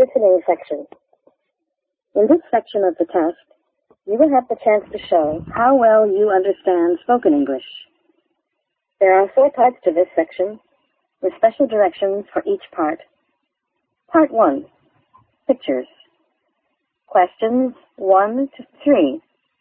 listening section. In this section of the test, you will have the chance to show how well you understand spoken English. There are 4 parts to this section, with special directions for each part. Part 1, Pictures. Questions 1 to 3.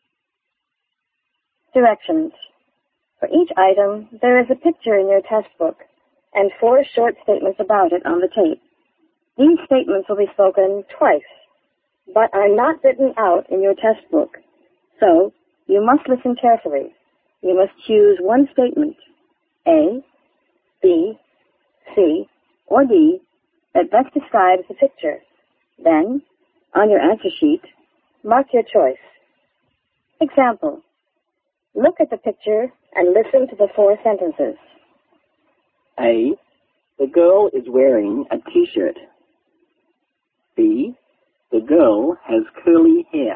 Directions. For each item, there is a picture in your test book and 4 short statements about it on the tape. These statements will be spoken twice, but are not written out in your test book. So, you must listen carefully. You must choose one statement, A, B, C, or D, that best describes the picture. Then, on your answer sheet, mark your choice. Example. Look at the picture and listen to the 4 sentences. A. The girl is wearing a t-shirt. B. The girl has curly hair.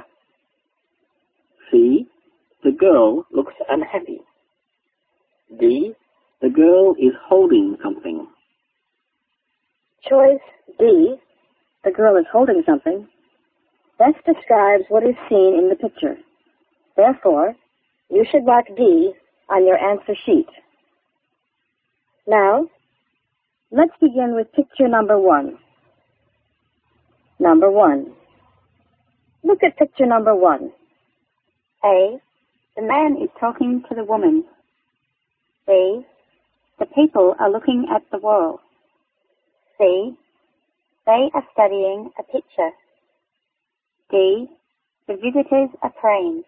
C. The girl looks unhappy. D. The girl is holding something. Choice D. The girl is holding something. Best describes what is seen in the picture. Therefore, you should mark D on your answer sheet. Now, let's begin with picture number 1. Number 1. Look at picture number 1. A. The man is talking to the woman. B. The people are looking at the wall. C. They are studying a picture. D. The visitors are praying.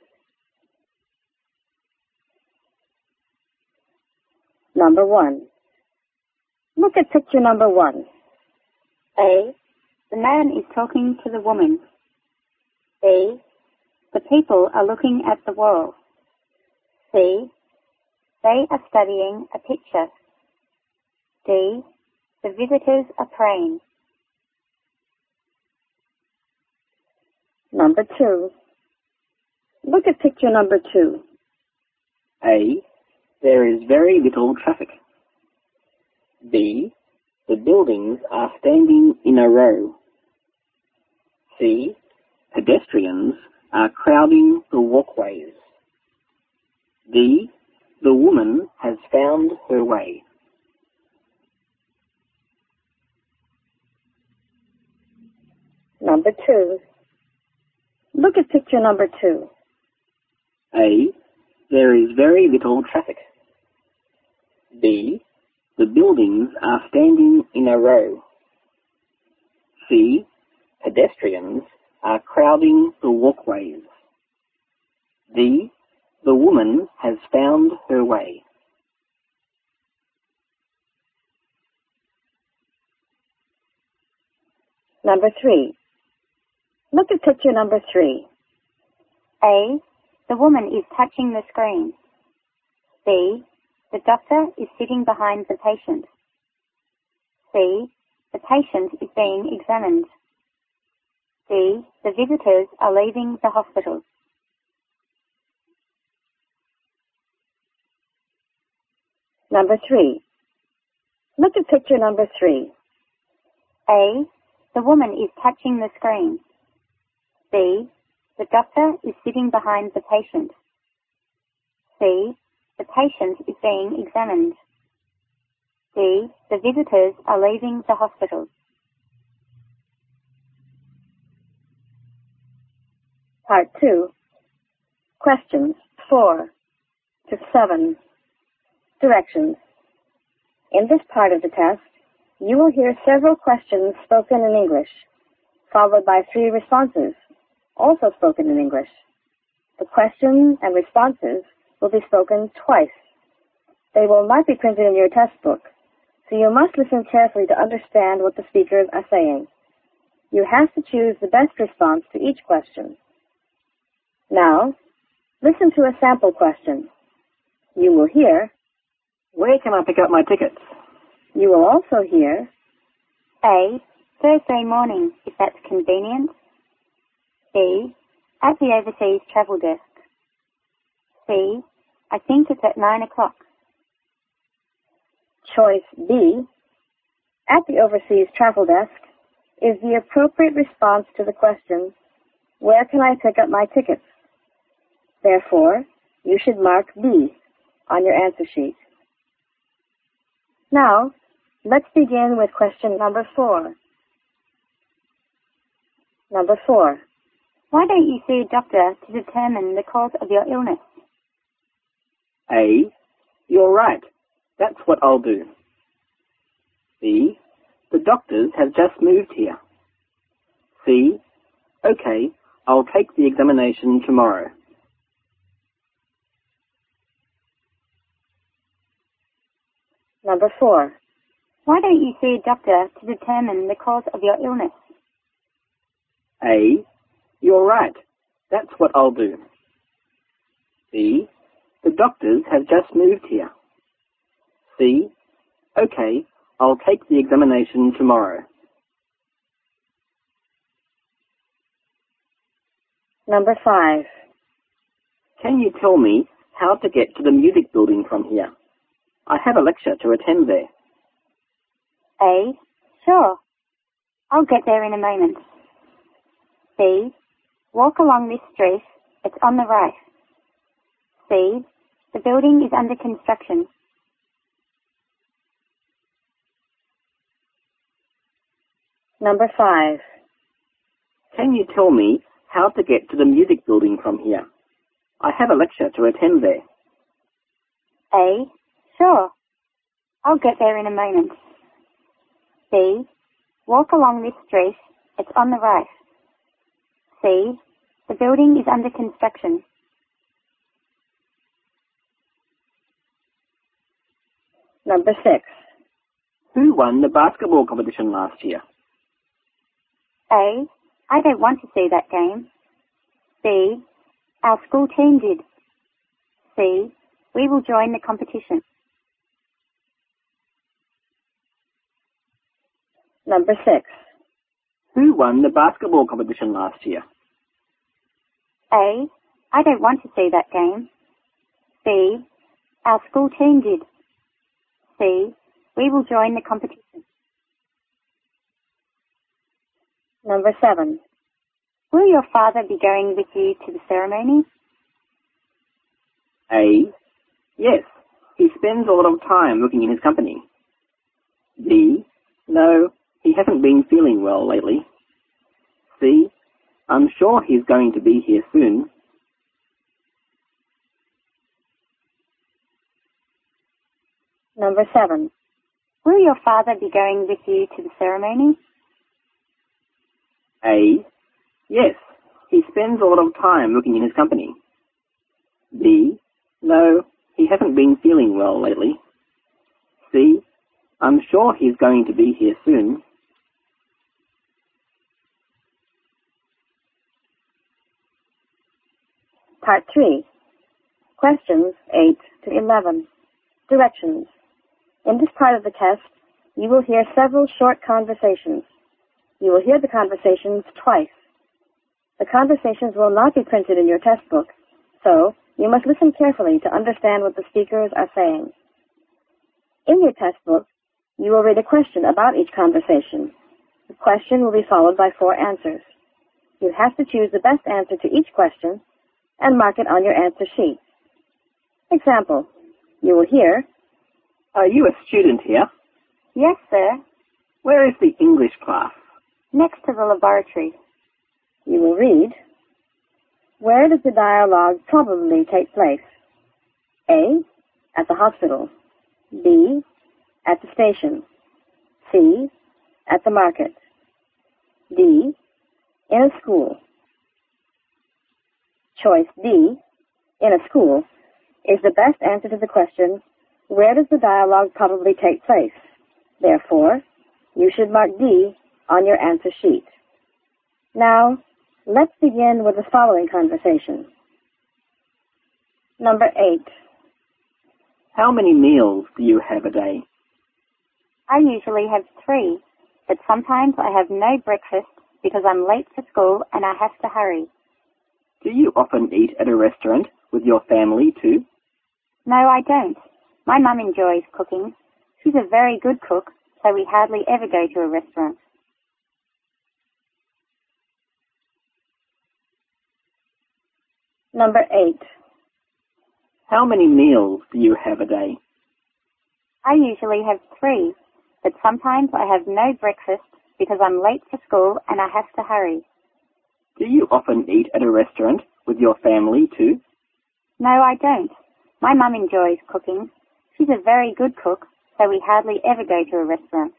Number 1. Look at picture number 1. A. The man is talking to the woman. B. The people are looking at the wall. C. They are studying a picture. D. The visitors are praying. Number 2. Look at picture number 2. A. There is very little traffic. B. The buildings are standing in a row. C. Pedestrians are crowding the walkways. D. The woman has found her way. Number 2. Look at picture number 2. A. There is very little traffic. B. The buildings are standing in a row. C. Pedestrians are crowding the walkways. D. The woman has found her way. Number 3. Look at picture number 3. A. The woman is touching the screen. B. The doctor is sitting behind the patient. C. The patient is being examined. D. The visitors are leaving the hospital. Number 3. Look at picture number 3. A. The woman is touching the screen. B. The doctor is sitting behind the patient. C. The patient is being examined. D. The visitors are leaving the hospital. Part 2. Questions 4 to 7. Directions. In this part of the test, you will hear several questions spoken in English, followed by 3 responses, also spoken in English. The questions and responses will be spoken twice. They will not be printed in your test book, so you must listen carefully to understand what the speakers are saying. You have to choose the best response to each question. Now, listen to a sample question. You will hear, Where can I pick up my tickets? You will also hear, A. Thursday morning, if that's convenient. B. At the overseas travel desk. C. I think it's at 9 o'clock. Choice B. At the overseas travel desk. is the appropriate response to the question, where can I pick up my tickets? Therefore, you should mark B on your answer sheet. Now, let's begin with question number 4. Number 4. Why don't you see a doctor to determine the cause of your illness? A. You're right. That's what I'll do. B. The doctors have just moved here. C. Okay, I'll take the examination tomorrow. Number 4. Why don't you see a doctor to determine the cause of your illness? A. You're right. That's what I'll do. B. The doctors have just moved here. C. Okay, I'll take the examination tomorrow. Number 5. Can you tell me how to get to the music building from here? I have a lecture to attend there. A. Sure. I'll get there in a moment. B. Walk along this street. It's on the right. C. The building is under construction. Number 5. Can you tell me how to get to the music building from here? I have a lecture to attend there. A. Sure. I'll get there in a moment. B. Walk along this street. It's on the right. C. The building is under construction. Number 6. Who won the basketball competition last year? A. I don't want to see that game. B. Our school team did. C. We will join the competition. Number 6. Who won the basketball competition last year? A. I don't want to see that game. B. Our school team did. C. We will join the competition. Number 7. Will your father be going with you to the ceremony? A. Yes, he spends a lot of time looking in his company. B. No, he hasn't been feeling well lately. C. I'm sure he's going to be here soon. Number 7. Will your father be going with you to the ceremony? A. Yes, he spends a lot of time looking in his company. B. No, he hasn't been feeling well lately. C. I'm sure he's going to be here soon. Part 3. Questions 8 to 11. Directions. In this part of the test, you will hear several short conversations. You will hear the conversations twice. The conversations will not be printed in your test book, so you must listen carefully to understand what the speakers are saying. In your test book, you will read a question about each conversation. The question will be followed by 4 answers. You have to choose the best answer to each question and mark it on your answer sheet. Example, you will hear, Are you a student here? Yes, sir. Where is the English class? Next to the laboratory. You will read, where does the dialogue probably take place? A, at the hospital. B, at the station. C, at the market. D, in a school. Choice D, in a school, is the best answer to the question, where does the dialogue probably take place? Therefore, you should mark D on your answer sheet. Now, let's begin with the following conversation. Number 8. How many meals do you have a day? I usually have 3, but sometimes I have no breakfast because I'm late for school and I have to hurry. Do you often eat at a restaurant with your family too? No, I don't. My mum enjoys cooking. She's a very good cook, so we hardly ever go to a restaurant. Number 8. How many meals do you have a day? I usually have 3, but sometimes I have no breakfast because I'm late for school and I have to hurry. Do you often eat at a restaurant with your family too? No, I don't. My mum enjoys cooking. She's a very good cook, so we hardly ever go to a restaurant.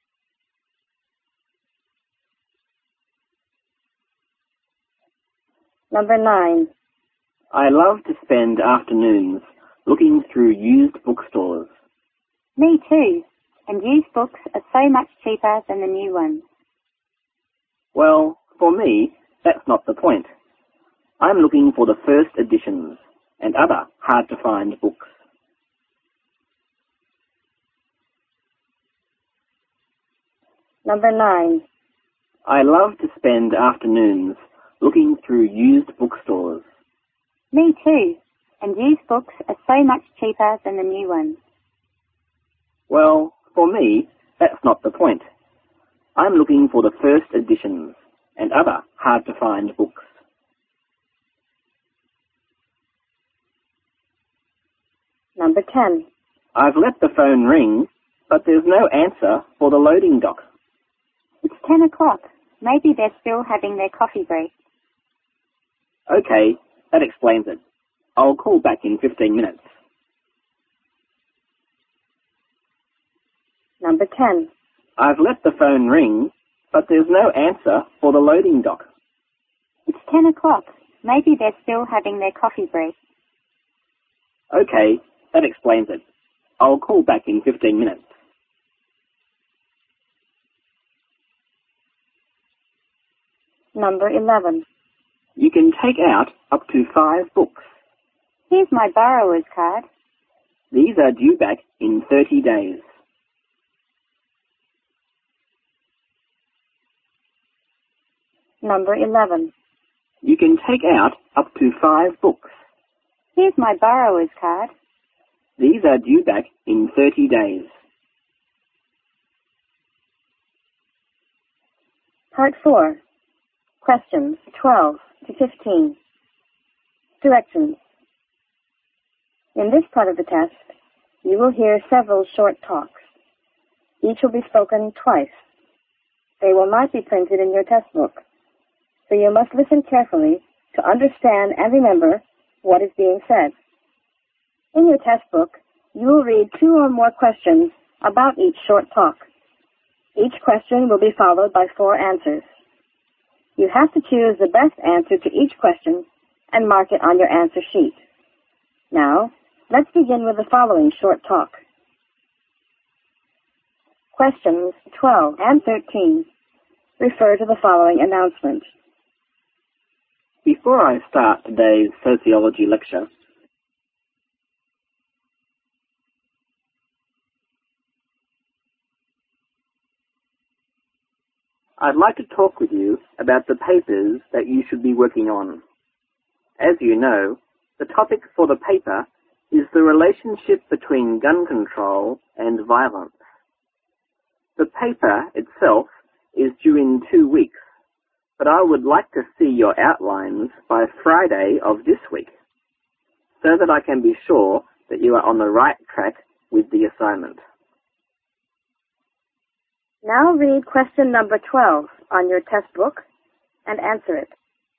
Number 9. I love to spend afternoons looking through used bookstores. Me too. And used books are so much cheaper than the new ones. Well, for me, that's not the point. I'm looking for the first editions and other hard-to-find books. Number 9. I love to spend afternoons looking through used bookstores. Me too. And used books are so much cheaper than the new ones. Well, for me, that's not the point. I'm looking for the first editions and other hard-to-find books. Number 10. I've let the phone ring, but there's no answer for the loading dock. It's 10 o'clock. Maybe they're still having their coffee break. Okay, that explains it. I'll call back in 15 minutes. Number 10. I've let the phone ring, but there's no answer for the loading dock. It's 10 o'clock. Maybe they're still having their coffee break. Okay, that explains it. I'll call back in 15 minutes. Number 11. You can take out up to 5 books. Here's my borrower's card. These are due back in 30 days. Number 11. You can take out up to 5 books. Here's my borrower's card. These are due back in 30 days. Part 4. Questions 12 to 15. Directions. In this part of the test, you will hear several short talks. Each will be spoken twice. They will not be printed in your test book, so you must listen carefully to understand and remember what is being said. In your test book, you will read 2 or more questions about each short talk. Each question will be followed by 4 answers. You have to choose the best answer to each question and mark it on your answer sheet. Now, let's begin with the following short talk. Questions 12 and 13 refer to the following announcement. Before I start today's sociology lecture, I'd like to talk with you about the papers that you should be working on. As you know, the topic for the paper is the relationship between gun control and violence. The paper itself is due in 2 weeks, but I would like to see your outlines by Friday of this week, so that I can be sure that you are on the right track with the assignment. Now read question number 12 on your test book and answer it.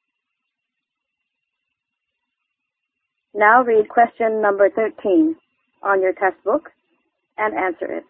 Now read question number 13 on your test book and answer it.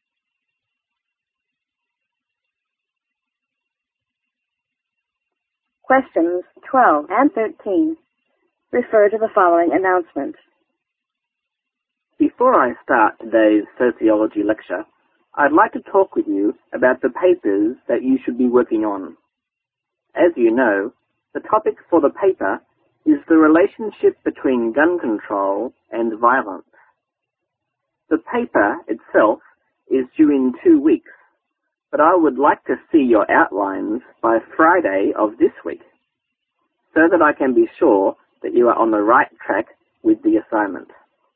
Questions 12 and 13 refer to the following announcement. Before I start today's sociology lecture, I'd like to talk with you about the papers that you should be working on. As you know, the topic for the paper is the relationship between gun control and violence. The paper itself is due in 2 weeks, but I would like to see your outlines by Friday of this week, so that I can be sure that you are on the right track with the assignment.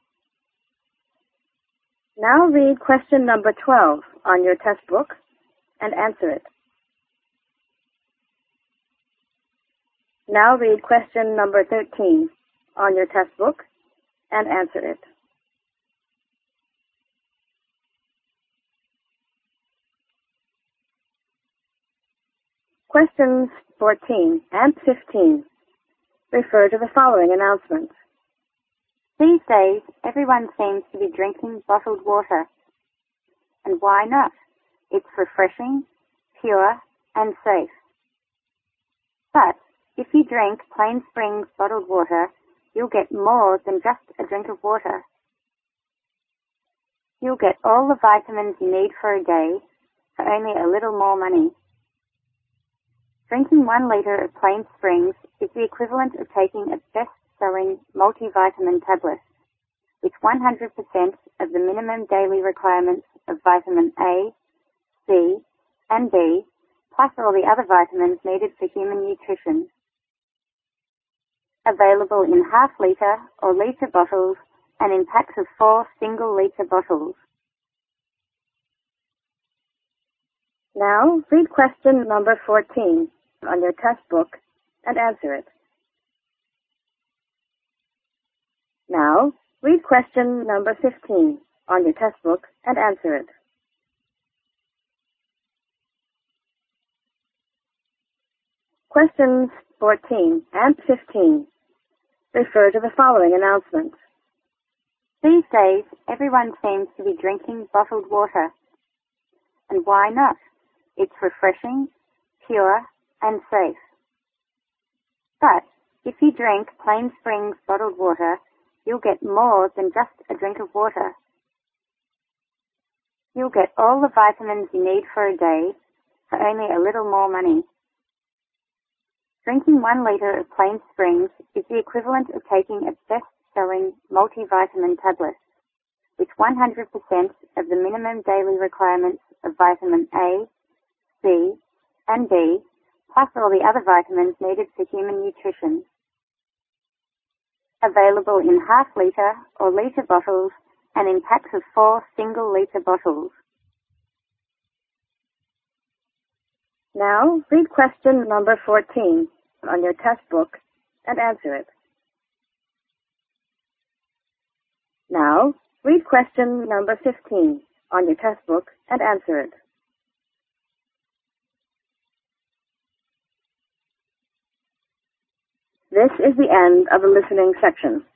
Now read question number 12 on your test book and answer it. Now read question number 13 on your test book and answer it. Questions 14 and 15 refer to the following announcements. These days, everyone seems to be drinking bottled water. And why not? It's refreshing, pure, and safe. But if you drink Plain Springs bottled water, you'll get more than just a drink of water. You'll get all the vitamins you need for a day for only a little more money. Drinking 1 liter of Plain Springs is the equivalent of taking a best-selling multivitamin tablet with 100% of the minimum daily requirements of vitamin A, C, and B, plus all the other vitamins needed for human nutrition. Available in half-liter or liter bottles and in packs of 4 single-liter bottles. Now, read question number 14 on your test book and answer it. Now, read question number 15 on your test book and answer it. Questions 14 and 15 refer to the following announcements. These days, everyone seems to be drinking bottled water. And why not? It's refreshing, pure, and safe. But if you drink Plain Springs bottled water, you'll get more than just a drink of water. You'll get all the vitamins you need for a day for only a little more money. Drinking 1 liter of Plain Springs is the equivalent of taking a best-selling multivitamin tablet with 100% of the minimum daily requirements of vitamin A, C, and B, plus all the other vitamins needed for human nutrition. Available in half-liter or liter bottles and in packs of 4 single-liter bottles. Now, read question number 14 on your test book and answer it. Now, read question number 15 on your test book and answer it. This is the end of the listening section.